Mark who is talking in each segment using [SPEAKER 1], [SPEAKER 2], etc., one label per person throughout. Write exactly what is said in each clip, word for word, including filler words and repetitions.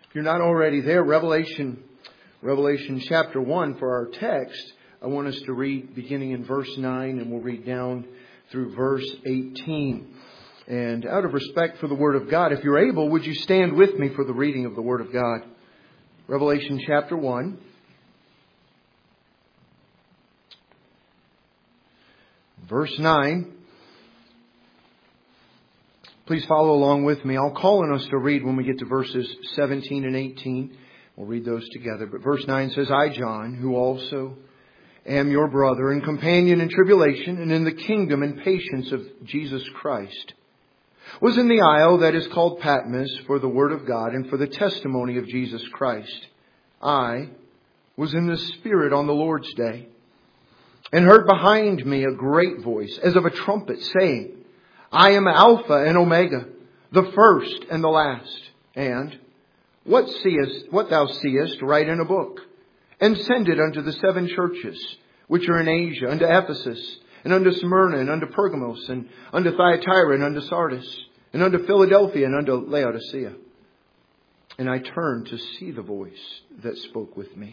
[SPEAKER 1] If you're not already there, Revelation, Revelation chapter one for our text, I want us to read beginning in verse nine, and we'll read down through verse eighteen. And out of respect for the Word of God, if you're able, would you stand with me for the reading of the Word of God? Revelation chapter one. Verse nine. Please follow along with me. I'll call on us to read when we get to verses seventeen and eighteen. We'll read those together. But verse nine says, I, John, who also am your brother and companion in tribulation and in the kingdom and patience of Jesus Christ, was in the isle that is called Patmos for the word of God and for the testimony of Jesus Christ. I was in the Spirit on the Lord's day, and heard behind me a great voice as of a trumpet saying, I am Alpha and Omega, the first and the last. And what seest, what thou seest, write in a book, and send it unto the seven churches which are in Asia, unto Ephesus, and unto Smyrna, and unto Pergamos, and unto Thyatira, and unto Sardis, and unto Philadelphia, and unto Laodicea. And I turned to see the voice that spoke with me.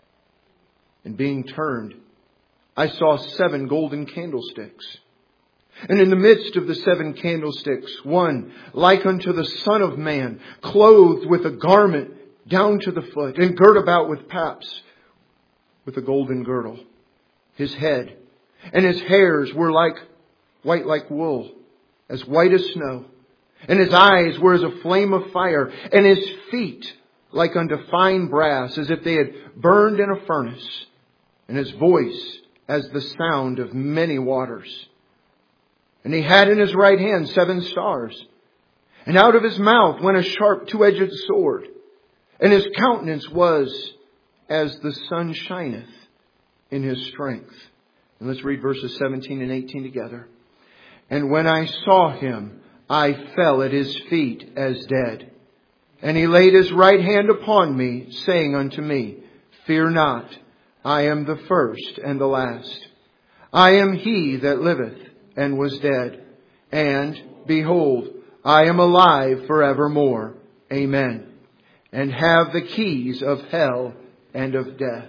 [SPEAKER 1] And being turned, I saw seven golden candlesticks. And in the midst of the seven candlesticks, one like unto the Son of Man, clothed with a garment down to the foot, and girt about with paps, with a golden girdle. His head and his hairs were like white like wool, as white as snow. And his eyes were as a flame of fire, and his feet like unto fine brass, as if they had burned in a furnace. And his voice as the sound of many waters. And he had in his right hand seven stars. And out of his mouth went a sharp two-edged sword. And his countenance was as the sun shineth in his strength. And let's read verses seventeen and eighteen together. And when I saw him, I fell at his feet as dead. And he laid his right hand upon me, saying unto me, Fear not, I am the first and the last. I am he that liveth and was dead. And behold, I am alive forevermore. Amen. And have the keys of hell and of death.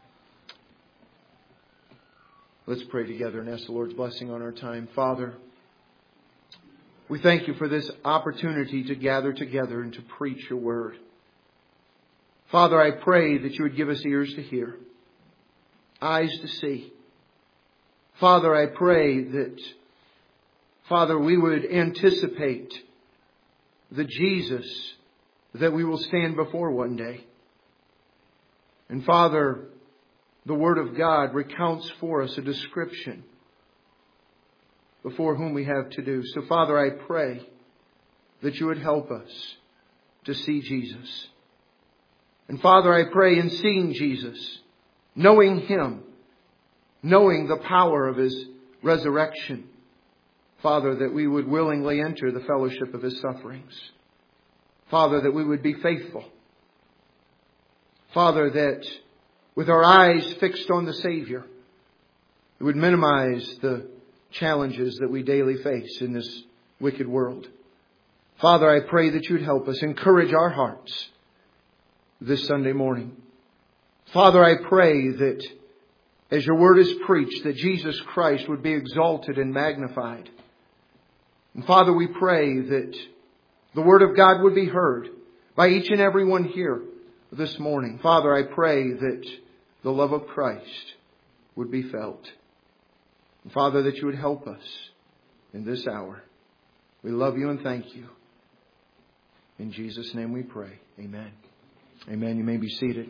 [SPEAKER 1] Let's pray together and ask the Lord's blessing on our time. Father, we thank you for this opportunity to gather together and to preach your word. Father, I pray that you would give us ears to hear, eyes to see. Father, I pray that, Father, we would anticipate the Jesus that we will stand before one day. And Father, the Word of God recounts for us a description before whom we have to do. So Father, I pray that you would help us to see Jesus. And Father, I pray in seeing Jesus, knowing Him, knowing the power of His resurrection, Father, that we would willingly enter the fellowship of His sufferings. Father, that we would be faithful. Father, that with our eyes fixed on the Savior, we would minimize the challenges that we daily face in this wicked world. Father, I pray that you'd help us, encourage our hearts this Sunday morning. Father, I pray that as your word is preached, that Jesus Christ would be exalted and magnified. And Father, we pray that the word of God would be heard by each and every one here this morning. Father, I pray that the love of Christ would be felt. And Father, that you would help us in this hour. We love you and thank you. In Jesus' name we pray. Amen. Amen. You may be seated.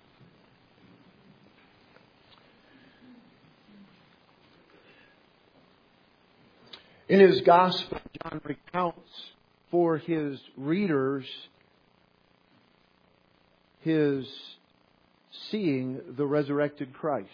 [SPEAKER 1] In his gospel, John recounts for his readers his seeing the resurrected Christ.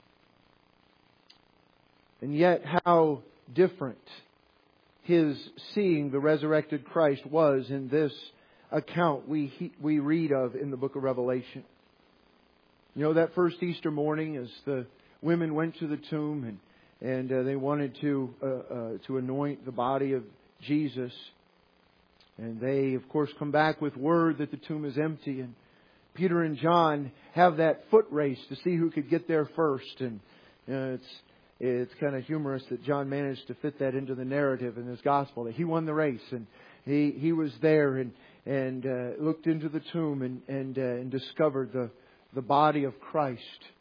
[SPEAKER 1] And yet how different his seeing the resurrected Christ was in this account we we read of in the book of Revelation. You know, that first Easter morning as the women went to the tomb and and uh, they wanted to uh, uh, to anoint the body of Jesus,
[SPEAKER 2] And they, of course, come back with word that the tomb is empty. And Peter and John have that foot race to see who could get there first. And you know, it's it's kind of humorous that John managed to fit that into the narrative in this gospel, that he won the race and he he was there and and uh, looked into the tomb and and, uh, and discovered the the body of Christ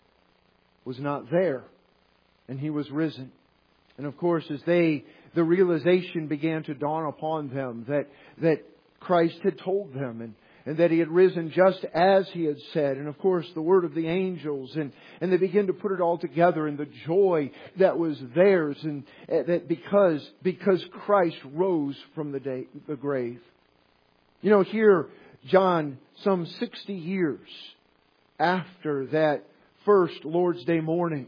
[SPEAKER 2] was not there, and He was risen. And of course, as they the realization began to dawn upon them that that Christ had told them and And that He had risen just as He had said. And of course, the word of the angels. And, and they began to put it all together in the joy that was theirs. And that because, because Christ rose from the, day, the grave. You know, here, John, some sixty years after that first Lord's Day morning,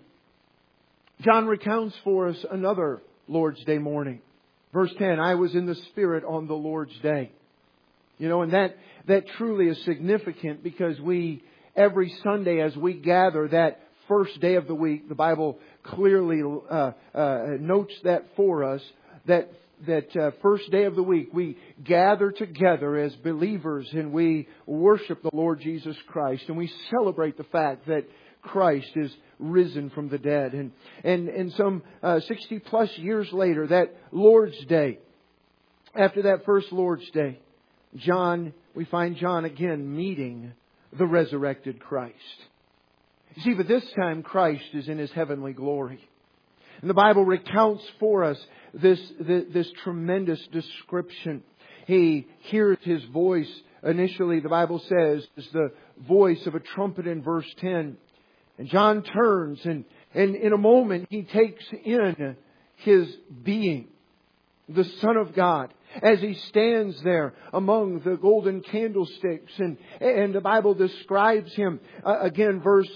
[SPEAKER 2] John recounts for us another Lord's Day morning. Verse ten, I was in the Spirit on the Lord's Day. You know, and that, that truly is significant because we, every Sunday as we gather that first day of the week, the Bible clearly uh, uh, notes that for us, that that uh, first day of the week, we gather together as believers and we worship the Lord Jesus Christ and we celebrate the fact that Christ is risen from the dead. And, and, and some uh, sixty plus years later, that Lord's Day, after that first Lord's Day, John, we find John again meeting the resurrected Christ. You see, but this time Christ is in His heavenly glory. And the Bible recounts for us this, this, this tremendous description. He hears His voice. Initially, the Bible says, is the voice of a trumpet in verse ten. And John turns and, and in a moment he takes in His being, the Son of God, as He stands there among the golden candlesticks. And, and the Bible describes Him, uh, again, verse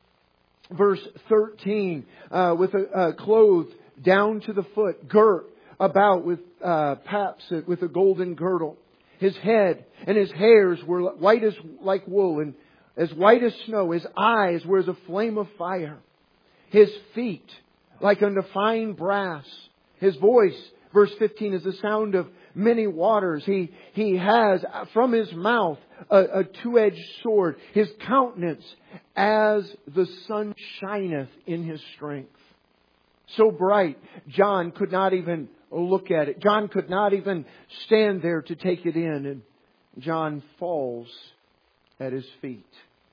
[SPEAKER 2] verse thirteen, uh, with a uh, clothed down to the foot, girt about with uh, paps, with a golden girdle. His head and His hairs were white as like wool and as white as snow. His eyes were as a flame of fire. His feet like unto fine brass. His voice, verse fifteen, is the sound of many waters. He, he has from His mouth a, a two-edged sword. His countenance as the sun shineth in His strength. So bright, John could not even look at it. John could not even stand there to take it in. And John falls at His feet.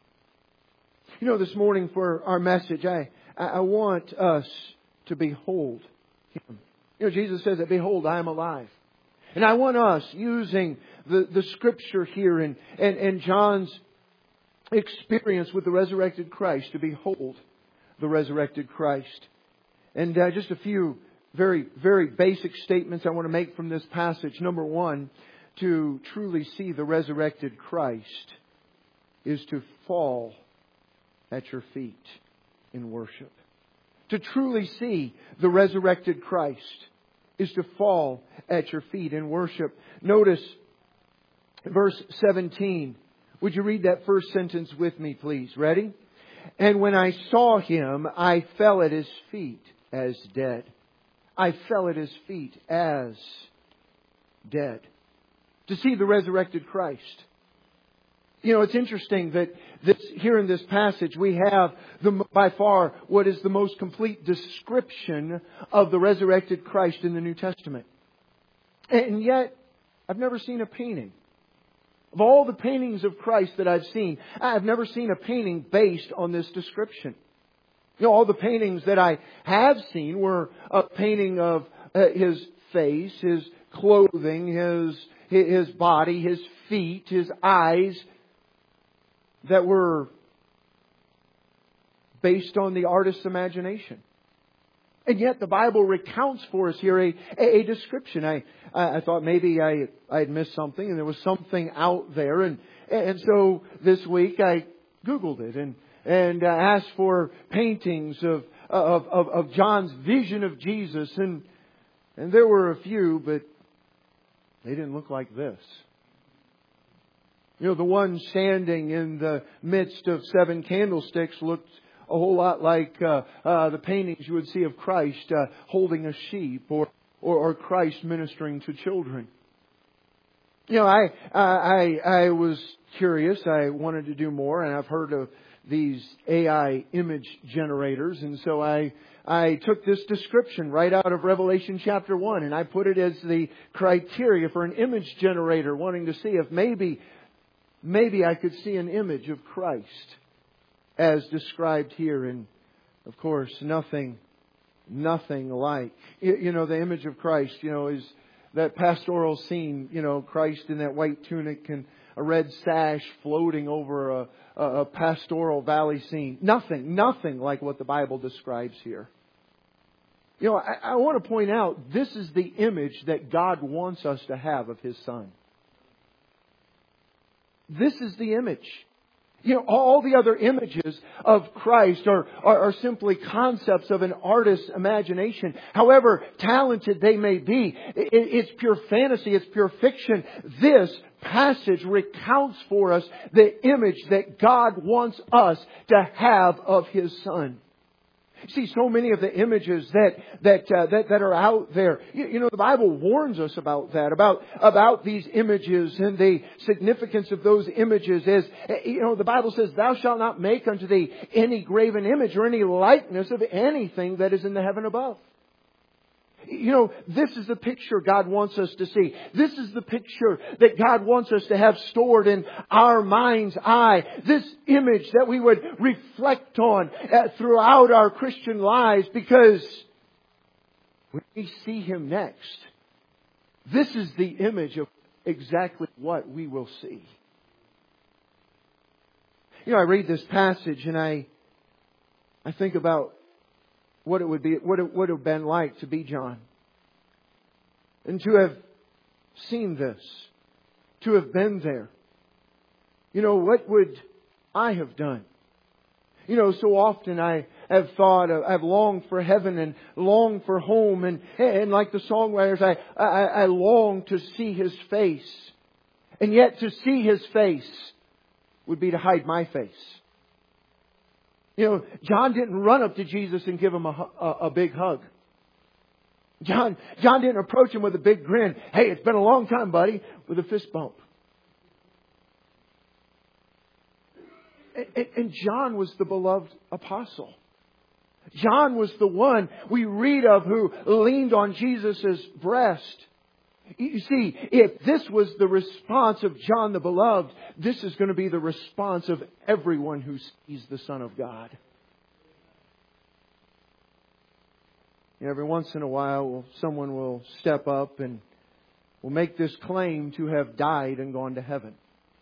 [SPEAKER 2] You know, this morning for our message, I, I want us to behold Him. You know, Jesus says that, behold, I am alive. And I want us, using the, the Scripture here and, and, and John's experience with the resurrected Christ, to behold the resurrected Christ. And uh, just a few very, very basic statements I want to make from this passage. Number one, to truly see the resurrected Christ is to fall at your feet in worship. To truly see the resurrected Christ is to fall at your feet in worship. Notice verse seventeen. Would you read that first sentence with me, please? Ready? And when I saw Him, I fell at His feet as dead. I fell at His feet as dead. To see the resurrected Christ. You know, it's interesting that this, here in this passage we have the, by far what is the most complete description of the resurrected Christ in the New Testament. And yet, I've never seen a painting. Of all the paintings of Christ that I've seen, I've never seen a painting based on this description. You know, all the paintings that I have seen were a painting of uh, His face, His clothing, His, His body, His feet, His eyes, that were based on the artist's imagination. And yet the Bible recounts for us here a, a, a description. I, I thought maybe I, I had missed something and there was something out there. And, and so this week I Googled it and, and asked for paintings of, of, of, of John's vision of Jesus. And, and there were a few, but they didn't look like this. You know, the one standing in the midst of seven candlesticks looked a whole lot like uh, uh, the paintings you would see of Christ uh, holding a sheep or, or, or Christ ministering to children. You know, I, I, I was curious. I wanted to do more, and I've heard of these A I image generators, and so I, I took this description right out of Revelation chapter one, and I put it as the criteria for an image generator, wanting to see if maybe, maybe I could see an image of Christ as described here. And of course, nothing, nothing like, you know, the image of Christ, you know, is that pastoral scene, you know, Christ in that white tunic and a red sash floating over a, a, a pastoral valley scene. Nothing, nothing like what the Bible describes here. You know, I, I want to point out, this is the image that God wants us to have of His Son. This is the image. You know, all the other images of Christ are, are, are simply concepts of an artist's imagination. However talented they may be, it, it's pure fantasy, it's pure fiction. This passage recounts for us the image that God wants us to have of His Son. See, so many of the images that that uh, that, that are out there, you, you know, the Bible warns us about that, about about these images and the significance of those images. As you know, the Bible says, "Thou shalt not make unto thee any graven image or any likeness of anything that is in the heaven above." You know, this is the picture God wants us to see. This is the picture that God wants us to have stored in our mind's eye. This image that we would reflect on uh, throughout our Christian lives, because when we see Him next, this is the image of exactly what we will see. You know, I read this passage and I, I think about what it would be, what it would have been like to be John. And to have seen this. To have been there. You know, what would I have done? You know, so often I have thought, I've longed for heaven and longed for home. And, and like the songwriters, I, I, I long to see His face. And yet to see His face would be to hide my face. You know, John didn't run up to Jesus and give Him a, a, a big hug. John, John didn't approach Him with a big grin. "Hey, it's been a long time, buddy," with a fist bump. And, and John was the beloved apostle. John was the one we read of who leaned on Jesus' breast. You see, if this was the response of John the Beloved, this is going to be the response of everyone who sees the Son of God. You know, every once in a while, someone will step up and will make this claim to have died and gone to heaven.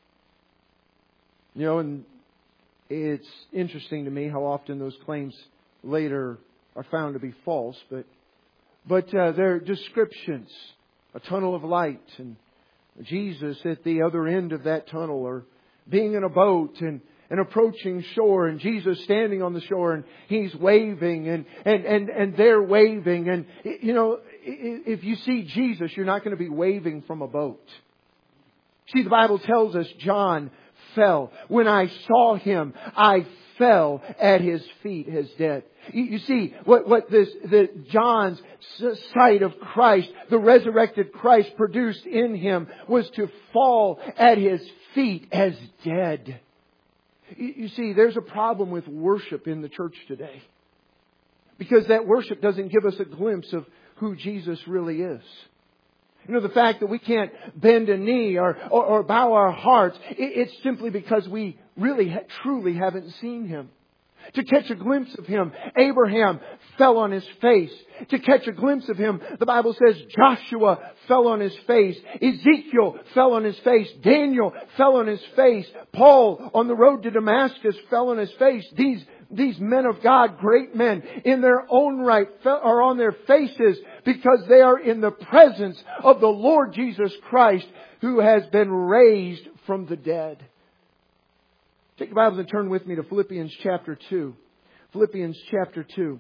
[SPEAKER 2] You know, and it's interesting to me how often those claims later are found to be false, but but uh, they're descriptions. A tunnel of light, and Jesus at the other end of that tunnel, or being in a boat and, and approaching shore, and Jesus standing on the shore and He's waving and, and, and, and they're waving. And, you know, if you see Jesus, you're not going to be waving from a boat. See, the Bible tells us John fell. "When I saw Him, I fell at His feet as dead." You, you see, what, what this, the John's sight of Christ, the resurrected Christ produced in him, was to fall at His feet as dead. You, you see, there's a problem with worship in the church today. Because that worship doesn't give us a glimpse of who Jesus really is. You know, the fact that we can't bend a knee or, or, or bow our hearts, it, it's simply because we really ha- truly haven't seen Him. To catch a glimpse of Him, Abraham fell on his face. To catch a glimpse of Him, the Bible says Joshua fell on his face. Ezekiel fell on his face. Daniel fell on his face. Paul on the road to Damascus fell on his face. These These men of God, great men, in their own right are on their faces because they are in the presence of the Lord Jesus Christ, who has been raised from the dead. Take your Bibles and turn with me to Philippians chapter two. Philippians chapter two.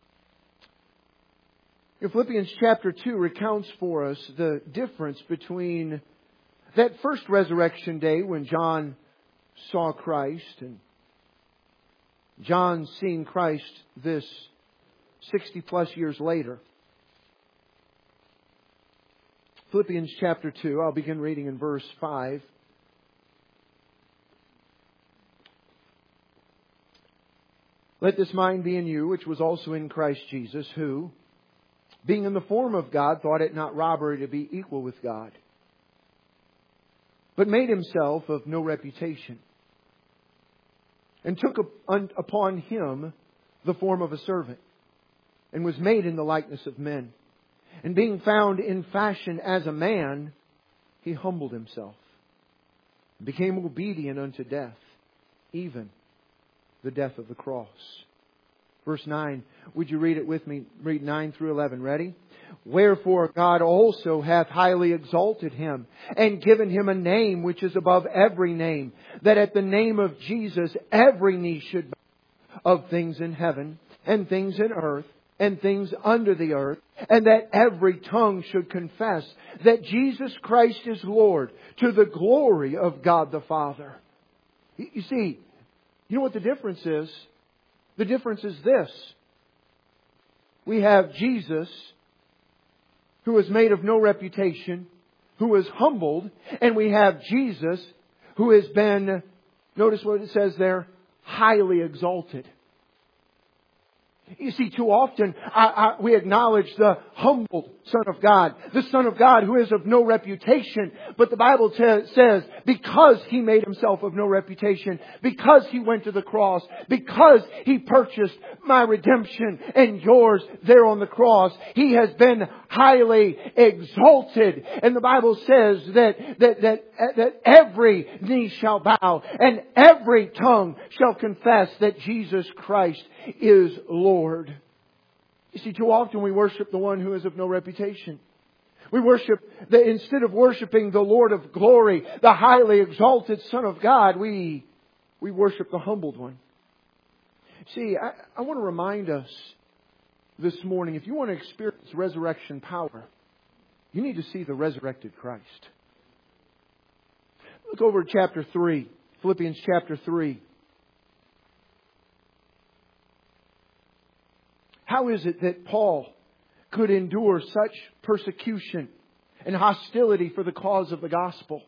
[SPEAKER 2] In Philippians chapter two recounts for us the difference between that first resurrection day when John saw Christ and John seeing Christ this sixty plus years later. Philippians chapter two. I'll begin reading in verse five. Let this mind be in you, which was also in Christ Jesus, who, being in the form of God, thought it not robbery to be equal with God, but made Himself of no reputation, and took upon Him the form of a servant, and was made in the likeness of men. And being found in fashion as a man, He humbled Himself, and became obedient unto death, even the death of the cross. Verse nine. Would you read it with me? Read nine through eleven. Ready? Wherefore God also hath highly exalted Him, and given Him a name which is above every name, that at the name of Jesus every knee should bow, of things in heaven, and things in earth, and things under the earth, and that every tongue should confess that Jesus Christ is Lord, to the glory of God the Father. You see, you know what the difference is? The difference is this. We have Jesus, who is made of no reputation, who is humbled, and we have Jesus, who has been, notice what it says there, highly exalted. You see, too often I, I, we acknowledge the humbled Son of God, the Son of God who is of no reputation. But the Bible t- says because He made Himself of no reputation, because He went to the cross, because He purchased my redemption and yours there on the cross, He has been highly exalted. And the Bible says that, that, that, that every knee shall bow and every tongue shall confess that Jesus Christ is Lord. You see, too often we worship the one who is of no reputation. We worship, the, instead of worshiping the Lord of glory, the highly exalted Son of God, we, we worship the humbled one. See, I, I want to remind us this morning, if you want to experience resurrection power, you need to see the resurrected Christ. Look over at chapter three, Philippians chapter three. How is it that Paul could endure such persecution and hostility for the cause of the gospel?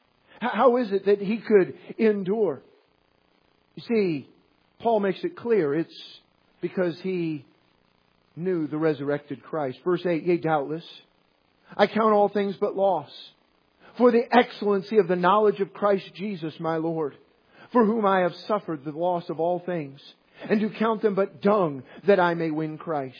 [SPEAKER 2] How is it that he could endure? You see, Paul makes it clear it's because he knew the resurrected Christ. Verse eight, yea, doubtless, I count all things but loss, for the excellency of the knowledge of Christ Jesus my Lord, for whom I have suffered the loss of all things, and do count them but dung, that I may win Christ,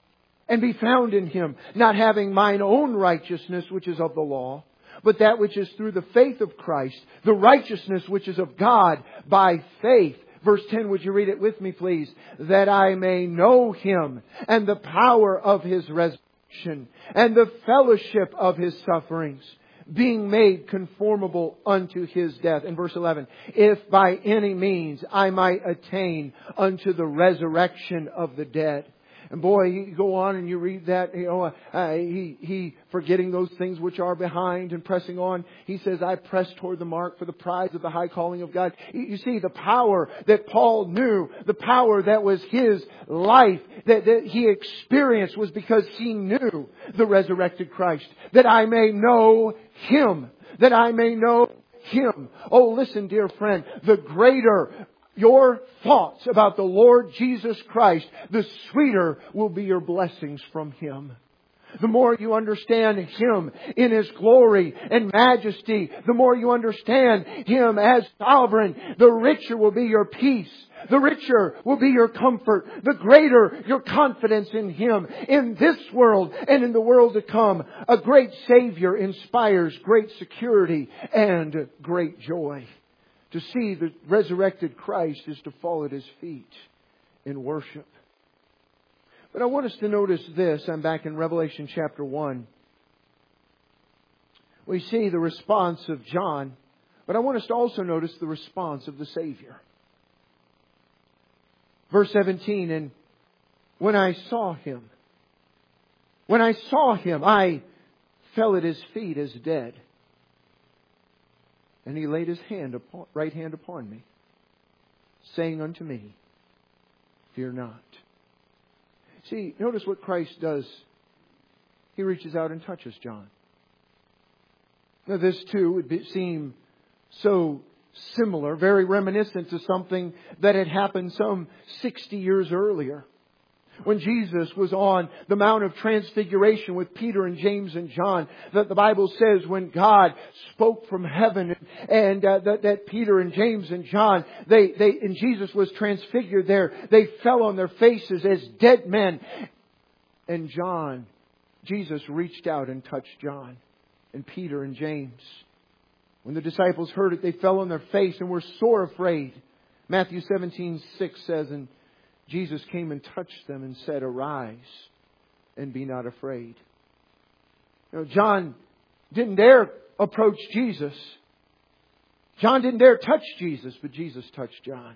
[SPEAKER 2] and be found in Him, not having mine own righteousness which is of the law, but that which is through the faith of Christ, the righteousness which is of God by faith. Verse ten, would you read it with me, please? That I may know Him, and the power of His resurrection, and the fellowship of His sufferings, being made conformable unto His death. In verse eleven, if by any means I might attain unto the resurrection of the dead. And boy, you go on and you read that, you know, uh, he, he, forgetting those things which are behind and pressing on, he says, I press toward the mark for the prize of the high calling of God. You see, the power that Paul knew, the power that was his life, that, that he experienced, was because he knew the resurrected Christ. That I may know Him. That I may know Him. Oh, listen, dear friend, the greater your thoughts about the Lord Jesus Christ, the sweeter will be your blessings from Him. The more you understand Him in His glory and majesty, the more you understand Him as sovereign, the richer will be your peace. The richer will be your comfort. The greater your confidence in Him. In this world and in the world to come, a great Savior inspires great security and great joy. To see the resurrected Christ is to fall at His feet in worship. But I want us to notice this. I'm back in Revelation chapter one. We see the response of John, but I want us to also notice the response of the Savior. Verse seventeen, and when I saw Him, when I saw Him, I fell at His feet as dead. And He laid His hand upon, right hand upon me, saying unto me, fear not. See, notice what Christ does. He reaches out and touches John. Now, this too would be, seem so similar, very reminiscent to something that had happened some sixty years earlier. When Jesus was on the Mount of Transfiguration with Peter and James and John, that the Bible says when God spoke from heaven and uh, that, that Peter and James and John, they, they, and Jesus was transfigured there, they fell on their faces as dead men. And John, Jesus reached out and touched John and Peter and James. When the disciples heard it, they fell on their face and were sore afraid. Matthew seventeen six says, and Jesus came and touched them and said, "Arise and be not afraid." You know, John didn't dare approach Jesus. John didn't dare touch Jesus, but Jesus touched John.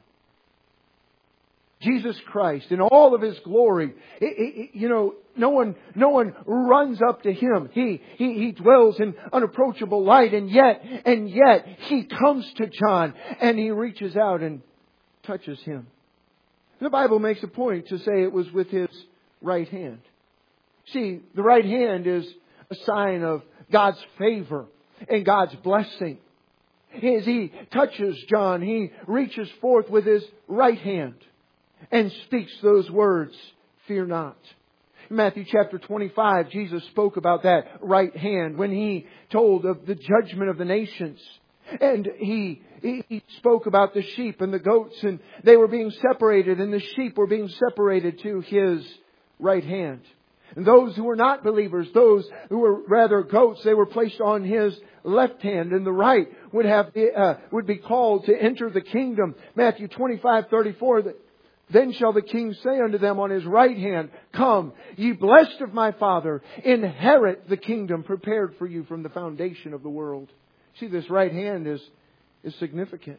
[SPEAKER 2] Jesus Christ in all of His glory. It, it, you know, no one, no one runs up to Him. He, he, He dwells in unapproachable light, and yet, and yet He comes to John and He reaches out and touches him. The Bible makes a point to say it was with His right hand. See, the right hand is a sign of God's favor and God's blessing. As He touches John, He reaches forth with His right hand and speaks those words, "Fear not." In Matthew chapter twenty-five, Jesus spoke about that right hand when He told of the judgment of the nations. And he, he he spoke about the sheep and the goats, and they were being separated, and the sheep were being separated to His right hand. And those who were not believers, those who were rather goats, they were placed on His left hand, and the right would have uh, would be called to enter the kingdom. Matthew twenty-five thirty-four. That then shall the King say unto them on His right hand, "Come, ye blessed of my Father, inherit the kingdom prepared for you from the foundation of the world." See, this right hand is, is significant.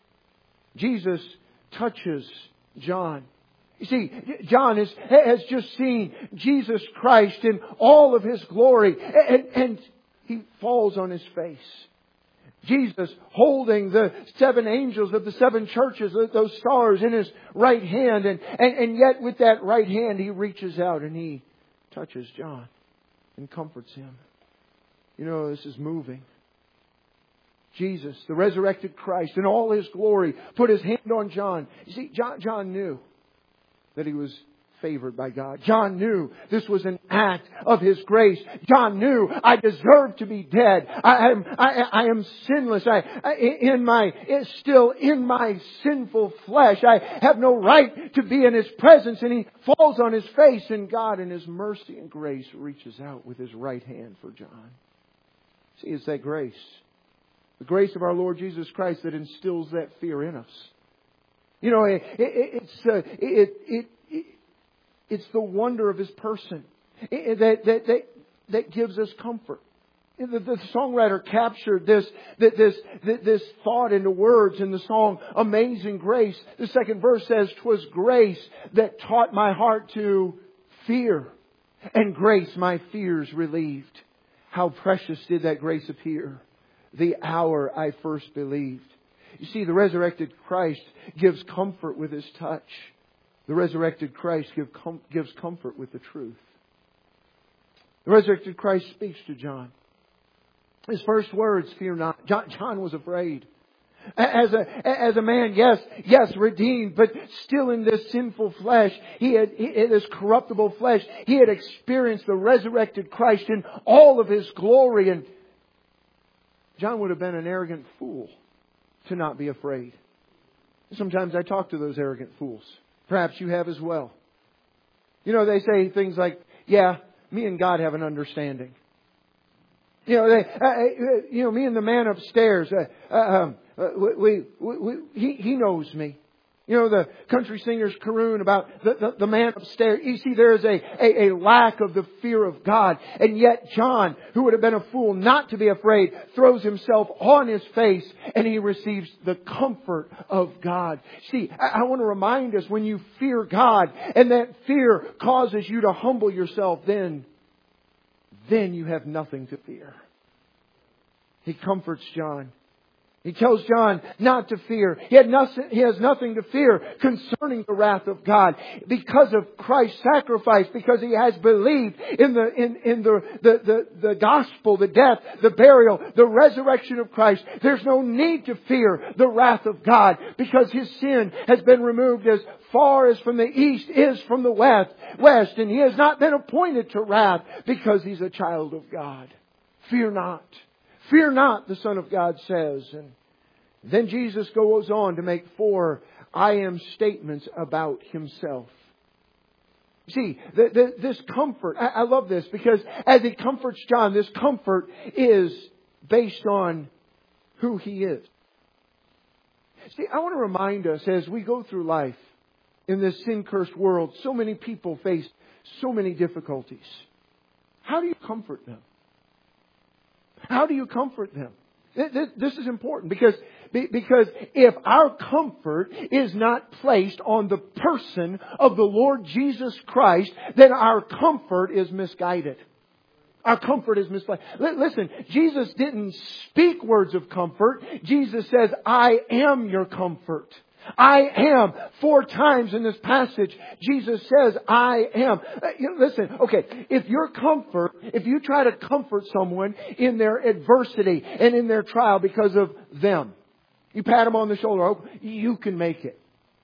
[SPEAKER 2] Jesus touches John. You see, John is, has just seen Jesus Christ in all of His glory, and, and he falls on his face. Jesus holding the seven angels of the seven churches, those stars in His right hand, and, and, and yet with that right hand He reaches out and He touches John and comforts him. You know, this is moving. Jesus, the resurrected Christ, in all His glory, put His hand on John. You see, John, John knew that he was favored by God. John knew this was an act of His grace. John knew, I deserve to be dead. I am, I, I am sinless. I, I, in my, still in my sinful flesh. I have no right to be in His presence. And he falls on his face, and God in His mercy and grace reaches out with His right hand for John. See, it's that grace. The grace of our Lord Jesus Christ that instills that fear in us. You know, it, it, it's uh, it, it, it it's the wonder of His person it, that, that that that gives us comfort. The, the songwriter captured this this this thought into words in the song "Amazing Grace." The second verse says, "'Twas grace that taught my heart to fear, and grace my fears relieved. How precious did that grace appear the hour I first believed." You see, the resurrected Christ gives comfort with His touch. The resurrected Christ give com- gives comfort with the truth. The resurrected Christ speaks to John. His first words, "Fear not." John, John was afraid. As a, as a man, yes, yes, redeemed, but still in this sinful flesh, he had, in this corruptible flesh, he had experienced the resurrected Christ in all of His glory. And John would have been an arrogant fool to not be afraid. Sometimes I talk to those arrogant fools. Perhaps you have as well. You know, they say things like, "Yeah, me and God have an understanding." You know, they, uh, you know, me and the man upstairs, uh, uh, uh, we, we, we, he, he knows me. You know, the country singers croon about the, the, the man upstairs. You see, there is a, a, a lack of the fear of God. And yet John, who would have been a fool not to be afraid, throws himself on his face and he receives the comfort of God. See, I, I want to remind us, when you fear God and that fear causes you to humble yourself, then, then you have nothing to fear. He comforts John. He tells John not to fear. He, had nothing, he has nothing to fear concerning the wrath of God because of Christ's sacrifice, because he has believed in the in, in the, the, the, the gospel, the death, the burial, the resurrection of Christ. There's no need to fear the wrath of God because his sin has been removed as far as from the east is from the west, west, and he has not been appointed to wrath because he's a child of God. Fear not. Fear not, the Son of God says. And then Jesus goes on to make four I am statements about himself. See, the, the, this comfort, I, I love this because as he comforts John, this comfort is based on who he is. See, I want to remind us as we go through life in this sin-cursed world, so many people face so many difficulties. How do you comfort them? How do you comfort them? This is important because, because if our comfort is not placed on the person of the Lord Jesus Christ, then our comfort is misguided. Our comfort is misplaced. Listen, Jesus didn't speak words of comfort. Jesus says, I am your comfort. I am. Four times in this passage, Jesus says, I am. Listen, okay, if your comfort, if you try to comfort someone in their adversity and in their trial because of them, you pat them on the shoulder, oh, you can make it.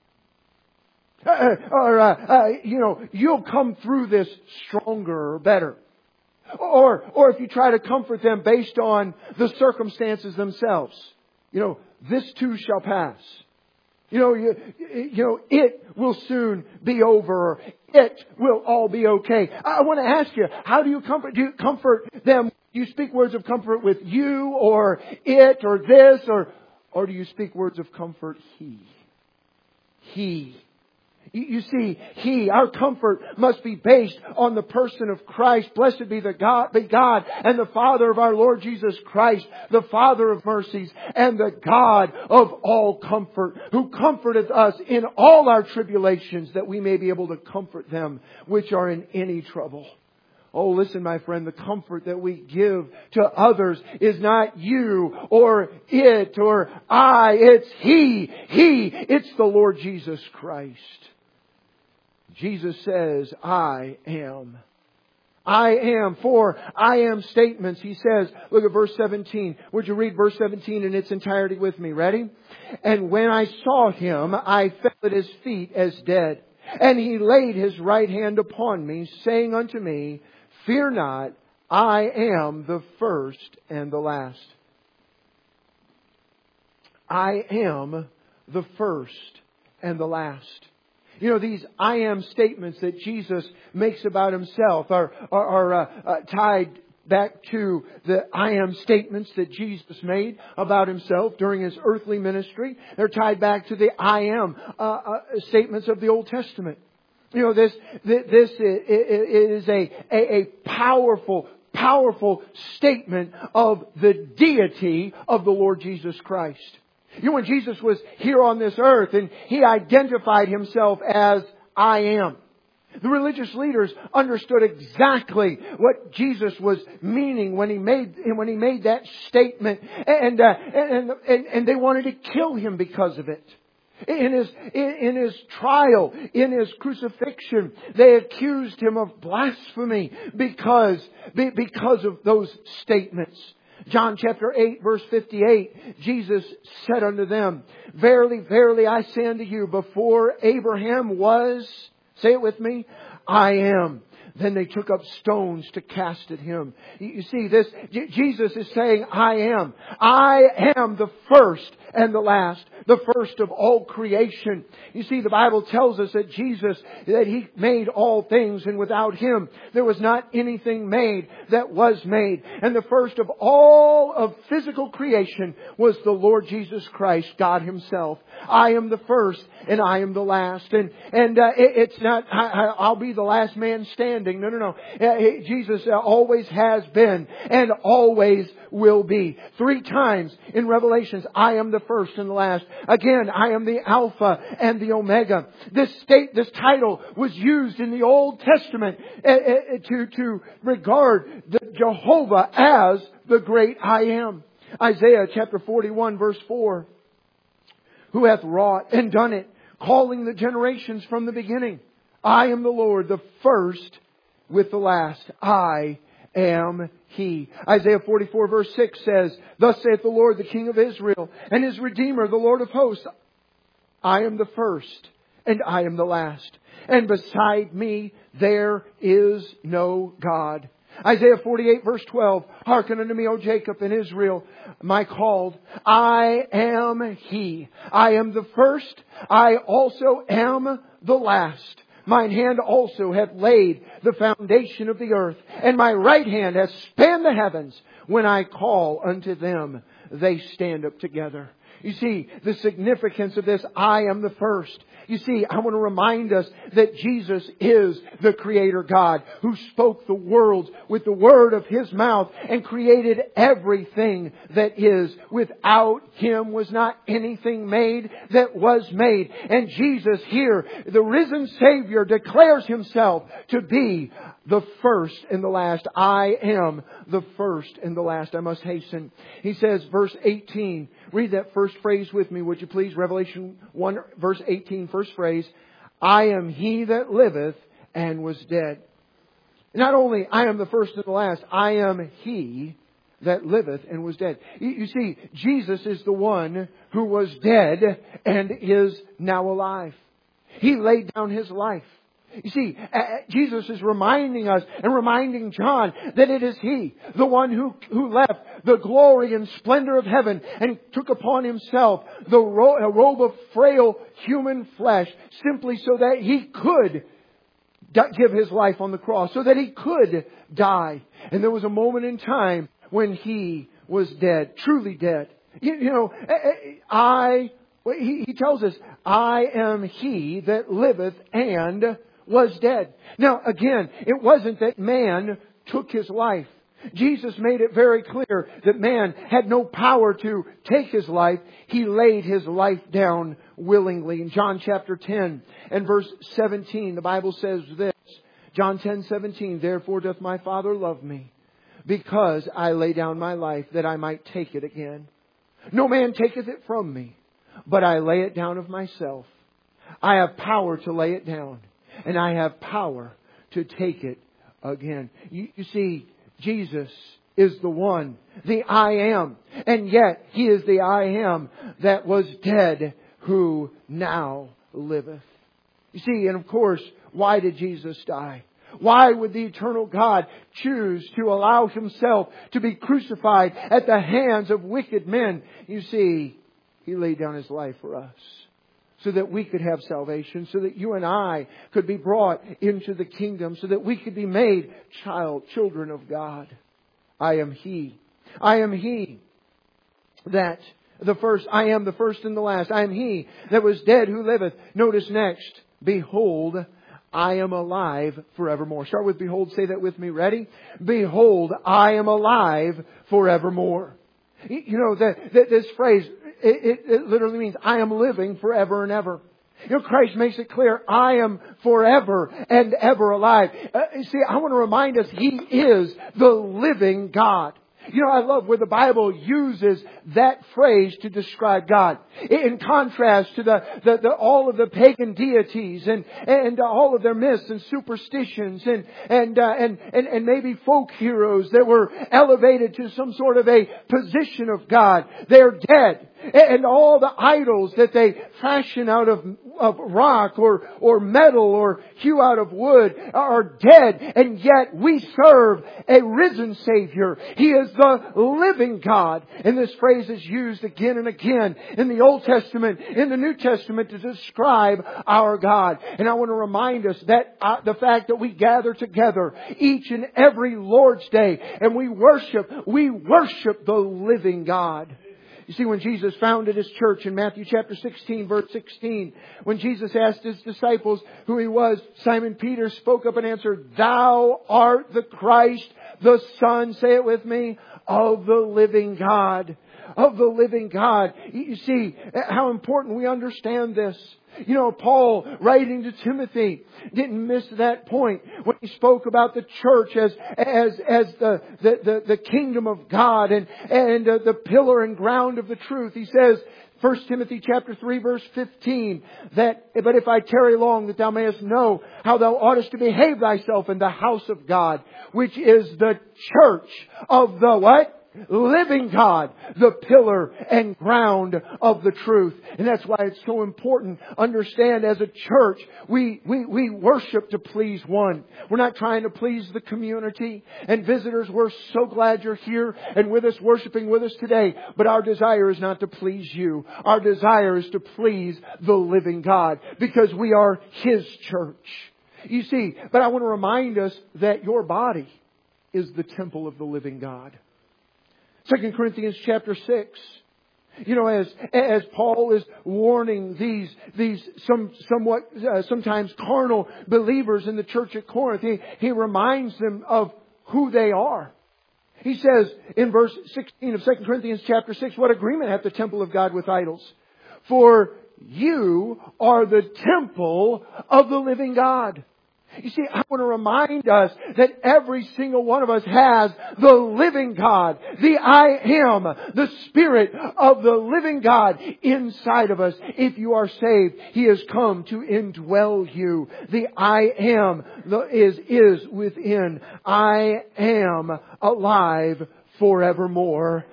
[SPEAKER 2] Uh, or, uh, uh, you know, you'll come through this stronger or better. Or, or if you try to comfort them based on the circumstances themselves, you know, this too shall pass. You know, you, you know, it will soon be over. Or it will all be okay. I want to ask you, how do you comfort? Do you comfort them? Do you speak words of comfort with you or it or this, or or do you speak words of comfort? He, He. You see, He, our comfort must be based on the person of Christ. Blessed be the God, be God and the Father of our Lord Jesus Christ, the Father of mercies and the God of all comfort, who comforteth us in all our tribulations, that we may be able to comfort them which are in any trouble. Oh, listen, my friend, the comfort that we give to others is not you or it or I. It's He. He. It's the Lord Jesus Christ. Jesus says, I am. I am. For I am statements. He says, look at verse seventeen. Would you read verse seventeen in its entirety with me? Ready? And when I saw Him, I fell at His feet as dead. And He laid His right hand upon me, saying unto me, Fear not, I am the first and the last. I am the first and the last. You know, these I am statements that Jesus makes about Himself are, are, are uh, uh, tied back to the I am statements that Jesus made about Himself during His earthly ministry. They're tied back to the I am uh, uh, statements of the Old Testament. You know, this this is a, a, a powerful, powerful statement of the deity of the Lord Jesus Christ. You know, when Jesus was here on this earth and He identified Himself as I am, the religious leaders understood exactly what Jesus was meaning when He made when He made that statement, and uh, and, and and they wanted to kill Him because of it. In his in, in his trial, in His crucifixion, they accused Him of blasphemy because because of those statements. John chapter eight verse fifty-eight, Jesus said unto them, Verily, verily, I say unto you, before Abraham was, say it with me, I am. Then they took up stones to cast at Him. You see, this Jesus is saying, I am. I am the first and the last, the first of all creation. You see, the Bible tells us that Jesus, that He made all things, and without Him there was not anything made that was made. And the first of all of physical creation was the Lord Jesus Christ, God Himself. I am the first and I am the last. And and uh, it, it's not, I, I'll be the last man standing. No, no, no. Uh, Jesus uh, always has been and always will be. Three times in Revelations, I am the first and the last. Again, I am the Alpha and the Omega. This state, this title was used in the Old Testament uh, uh, to, to regard the Jehovah as the great I am. Isaiah chapter forty-one verse four. Who hath wrought and done it, calling the generations from the beginning. I am the Lord, the first with the last. I am He. Isaiah forty-four verse six says, Thus saith the Lord, the King of Israel, and His Redeemer, the Lord of hosts. I am the first, and I am the last. And beside me there is no God. Isaiah forty-eight verse twelve. Hearken unto me, O Jacob and Israel, my called. I am He. I am the first. I also am the last. Mine hand also hath laid the foundation of the earth, and my right hand hath spanned the heavens. When I call unto them, they stand up together. You see, the significance of this, I am the first. You see, I want to remind us that Jesus is the Creator God who spoke the worlds with the word of His mouth and created everything that is. Without Him was not anything made that was made. And Jesus here, the risen Savior, declares Himself to be the first and the last. I am the first and the last. I must hasten. He says, verse eighteen. Read that first phrase with me, would you please? Revelation one, verse eighteen, first phrase. I am He that liveth and was dead. Not only I am the first and the last, I am He that liveth and was dead. You, you see, Jesus is the one who was dead and is now alive. He laid down His life. You see, uh, Jesus is reminding us and reminding John that it is He, the one who, who left the glory and splendor of heaven and took upon Himself the ro- a robe of frail human flesh simply so that He could di- give His life on the cross, so that He could die. And there was a moment in time when He was dead, truly dead. You, you know, I, he, he tells us, I am He that liveth and was dead. Now, again, it wasn't that man took His life. Jesus made it very clear that man had no power to take his life. He laid His life down willingly. In John chapter ten and verse seventeen, the Bible says this. John ten seventeen, Therefore doth my Father love me, because I lay down my life that I might take it again. No man taketh it from me, but I lay it down of myself. I have power to lay it down, and I have power to take it again. You, you see, Jesus is the one, the I am. And yet, He is the I am that was dead, who now liveth. You see, and of course, why did Jesus die? Why would the eternal God choose to allow Himself to be crucified at the hands of wicked men? You see, He laid down His life for us, so that we could have salvation, so that you and I could be brought into the kingdom, so that we could be made child, children of God. I am He. I am He that the first, I am the first and the last. I am He that was dead who liveth. Notice next, behold, I am alive forevermore. Start with behold, say that with me. Ready? Behold, I am alive forevermore. You know, that, that this phrase, It, it, it literally means I am living forever and ever. You know, Christ makes it clear, I am forever and ever alive. Uh, you see, I want to remind us, He is the living God. You know, I love where the Bible uses that phrase to describe God. In contrast to the, the, the all of the pagan deities and, and all of their myths and superstitions and, and, uh, and, and, and maybe folk heroes that were elevated to some sort of a position of God. They're dead. And all the idols that they fashion out of, of rock or, or metal or hew out of wood are dead. And yet we serve a risen Savior. He is the living God. And this phrase is used again and again in the Old Testament, in the New Testament to describe our God. And I want to remind us that uh, the fact that we gather together each and every Lord's Day and we worship, we worship the living God. You see, when Jesus founded His church in Matthew chapter sixteen, verse sixteen, when Jesus asked His disciples who He was, Simon Peter spoke up and answered, Thou art the Christ, the Son, say it with me, of the living God. of the living God. You see how important we understand this. You know, Paul, writing to Timothy, didn't miss that point when he spoke about the church as as as the the the, the kingdom of God and and uh, the pillar and ground of the truth. He says, First Timothy chapter three verse fifteen, that, but if I tarry long, that thou mayest know how thou oughtest to behave thyself in the house of God, which is the church of the what? Living God, the pillar and ground of the truth. And that's why it's so important. Understand, as a church, we, we, we worship to please one. We're not trying to please the community. And visitors, we're so glad you're here and with us, worshiping with us today. But our desire is not to please you. Our desire is to please the living God, because we are His church. You see, but I want to remind us that your body is the temple of the living God. Second Corinthians chapter six. You know, as as Paul is warning these these some somewhat uh, sometimes carnal believers in the church at Corinth, he, he reminds them of who they are. He says in verse sixteen of Second Corinthians chapter six, what agreement hath the temple of God with idols? For you are the temple of the living God. You see, I want to remind us that every single one of us has the living God, the I Am, the Spirit of the living God inside of us. If you are saved, He has come to indwell you. The I Am is, is within. I am alive forevermore.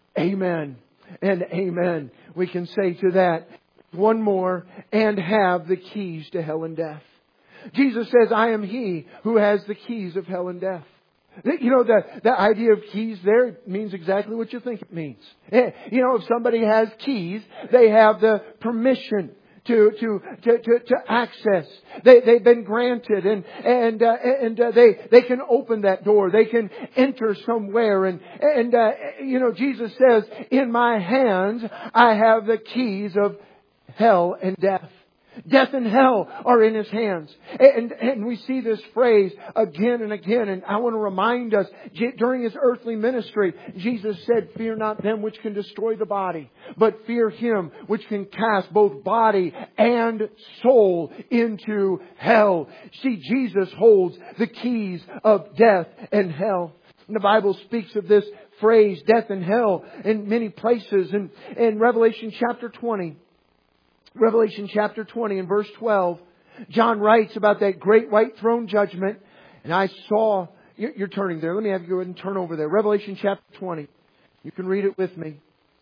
[SPEAKER 2] Amen and amen. We can say to that one more, and have the keys to hell and death. Jesus says, I am He who has the keys of hell and death. You know, the, the idea of keys there means exactly what you think it means. You know, if somebody has keys, they have the permission to to to to, to access. They they've been granted, and and uh, and uh, they they can open that door. They can enter somewhere, and and uh, you know, Jesus says, in my hands I have the keys of hell and death. Death and hell are in His hands. And, and we see this phrase again and again. And I want to remind us, during His earthly ministry, Jesus said, fear not them which can destroy the body, but fear Him which can cast both body and soul into hell. See, Jesus holds the keys of death and hell. And the Bible speaks of this phrase, death and hell, in many places. And in Revelation chapter twenty, Revelation chapter twenty and verse twelve, John writes about that great white throne judgment. And I saw, you're, you're turning there. Let me have you go ahead and turn over there. Revelation chapter twenty. You can read it with me.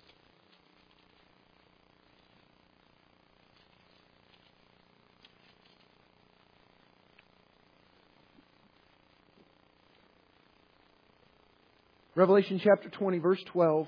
[SPEAKER 2] Revelation chapter twenty, verse twelve.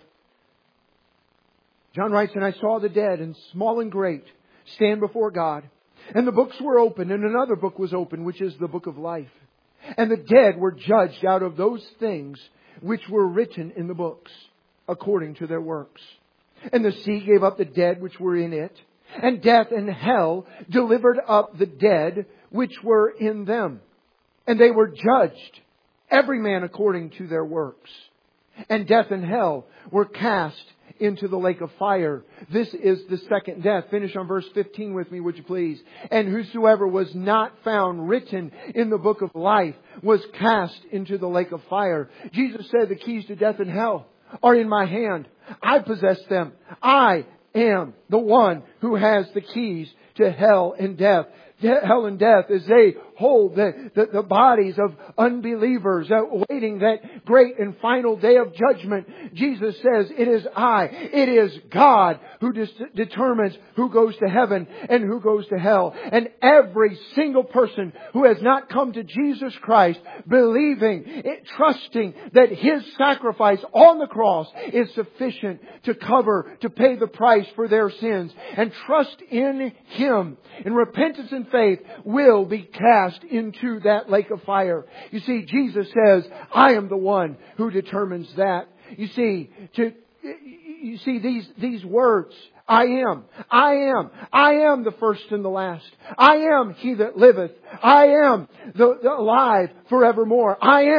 [SPEAKER 2] John writes, and I saw the dead, and small and great, stand before God. And the books were opened, and another book was opened, which is the book of life. And the dead were judged out of those things which were written in the books, according to their works. And the sea gave up the dead which were in it, and death and hell delivered up the dead which were in them. And they were judged, every man according to their works. And death and hell were cast into the lake of fire. This is the second death. Finish on verse fifteen with me, would you please? And whosoever was not found written in the book of life was cast into the lake of fire. Jesus said, the keys to death and hell are in my hand. I possess them. I am the one who has the keys to hell and death. Hell and death, as they hold the, the, the bodies of unbelievers awaiting that great and final day of judgment. Jesus says, it is I, it is God who dis- determines who goes to heaven and who goes to hell. And every single person who has not come to Jesus Christ, believing, it, trusting that His sacrifice on the cross is sufficient to cover, to pay the price for their sins, and trust in Him in repentance and faith, will be cast into that lake of fire. You see, Jesus says, I am the one who determines that. You see, to, you see these, these words, I am, I am, I am the first and the last. I am He that liveth. I am the, the alive forevermore. I am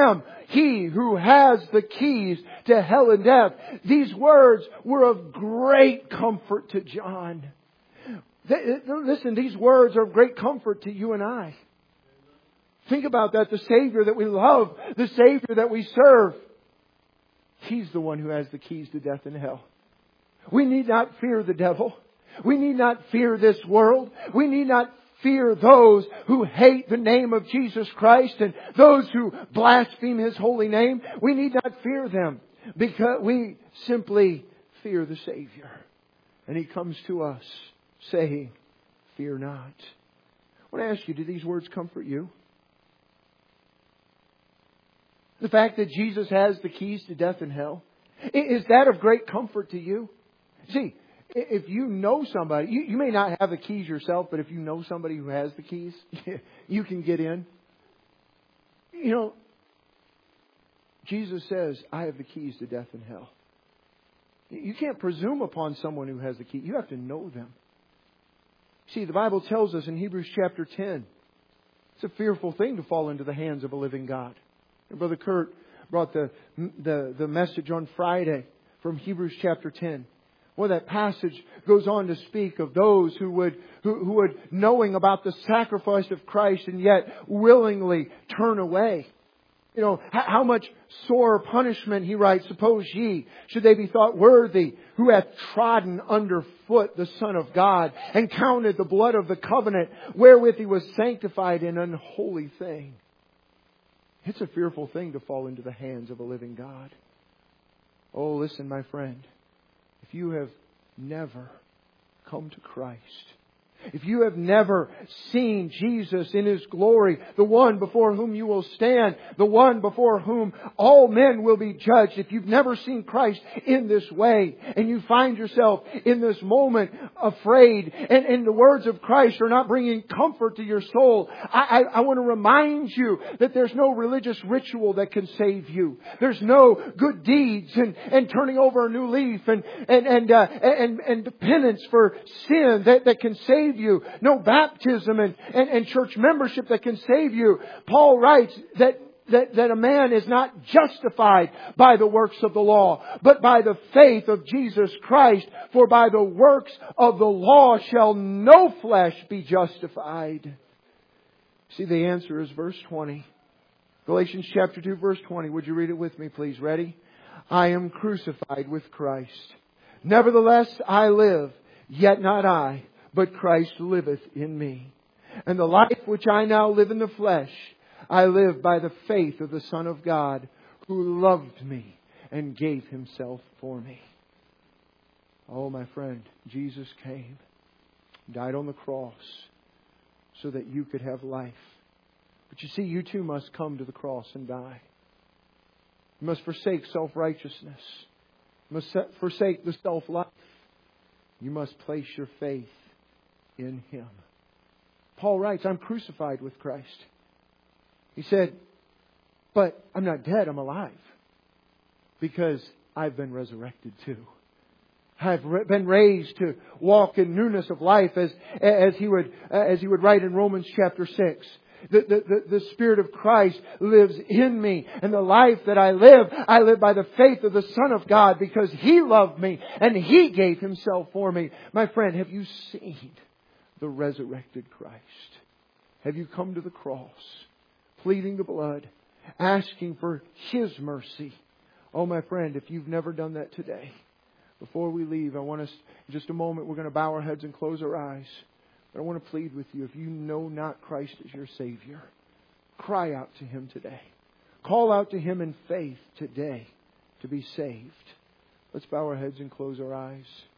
[SPEAKER 2] He who has the keys to hell and death. These words were of great comfort to John. Listen, these words are of great comfort to you and I. Think about that. The Savior that we love, the Savior that we serve, He's the one who has the keys to death and hell. We need not fear the devil. We need not fear this world. We need not fear those who hate the name of Jesus Christ and those who blaspheme His holy name. We need not fear them because we simply fear the Savior. And He comes to us saying, fear not. I want to ask you, do these words comfort you? The fact that Jesus has the keys to death and hell, is that of great comfort to you? See, if you know somebody, you, you may not have the keys yourself, but if you know somebody who has the keys, you can get in. You know, Jesus says, I have the keys to death and hell. You can't presume upon someone who has the key. You have to know them. See, the Bible tells us in Hebrews chapter ten, it's a fearful thing to fall into the hands of a living God. And Brother Kurt brought the, the, the message on Friday from Hebrews chapter ten. Well, that passage goes on to speak of those who would, who, who would, knowing about the sacrifice of Christ and yet willingly turn away. You know, how much sore punishment, he writes, suppose ye, should they be thought worthy, who hath trodden under foot the Son of God, and counted the blood of the covenant, wherewith He was sanctified, an unholy thing. It's a fearful thing to fall into the hands of a living God. Oh, listen, my friend. If you have never come to Christ, if you have never seen Jesus in His glory, the one before whom you will stand, the one before whom all men will be judged, if you've never seen Christ in this way, and you find yourself in this moment afraid, and, and the words of Christ are not bringing comfort to your soul, I, I, I want to remind you that there's no religious ritual that can save you. There's no good deeds and, and turning over a new leaf and, and, and, uh, and, and penance for sin that, that can save you. No baptism and, and, and church membership that can save you. Paul writes that, that, that a man is not justified by the works of the law, but by the faith of Jesus Christ. For by the works of the law shall no flesh be justified. See, the answer is verse twenty. Galatians chapter two, verse twenty. Would you read it with me, please? Ready? I am crucified with Christ. Nevertheless, I live, yet not I, but Christ liveth in me. And the life which I now live in the flesh, I live by the faith of the Son of God, who loved me and gave Himself for me. Oh, my friend, Jesus came, died on the cross, so that you could have life. But you see, you too must come to the cross and die. You must forsake self-righteousness. You must forsake the self-life. You must place your faith in Him. Paul writes, I'm crucified with Christ. He said, but I'm not dead, I'm alive. Because I've been resurrected too. I've been raised to walk in newness of life, as, as, he would, as he would write in Romans chapter six. The, the, the, the Spirit of Christ lives in me. And the life that I live, I live by the faith of the Son of God, because He loved me and He gave Himself for me. My friend, have you seen the resurrected Christ? Have you come to the cross, pleading the blood, asking for His mercy? Oh, my friend, if you've never done that today, before we leave, I want us, in just a moment, we're going to bow our heads and close our eyes. But I want to plead with you, if you know not Christ as your Savior, cry out to Him today. Call out to Him in faith today to be saved. Let's bow our heads and close our eyes.